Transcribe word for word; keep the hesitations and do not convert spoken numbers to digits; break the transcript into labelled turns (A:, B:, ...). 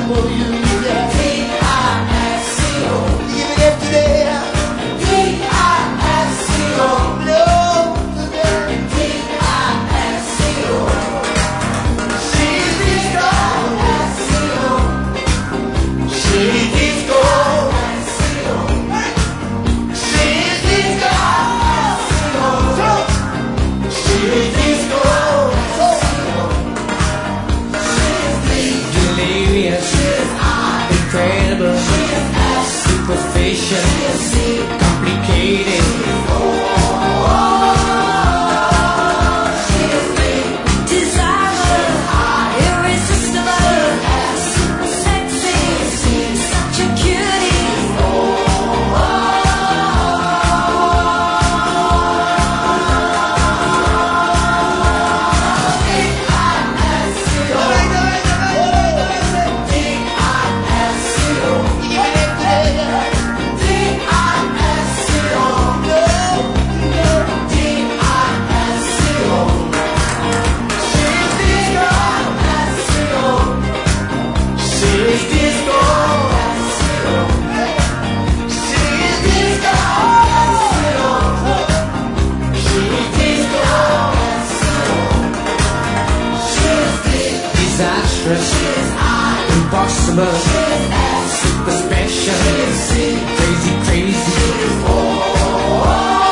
A: for you, yeah. D I S C O. Give it up today. D I S C O. Love today. D I S C O. She's disco. She's disco. She's disco. She's disco. Delirious, incredible, superficial, complicated.
B: Desirable, irresistible, sexy, such a cutie.
A: Disastrous, impossible, super special, crazy, crazy.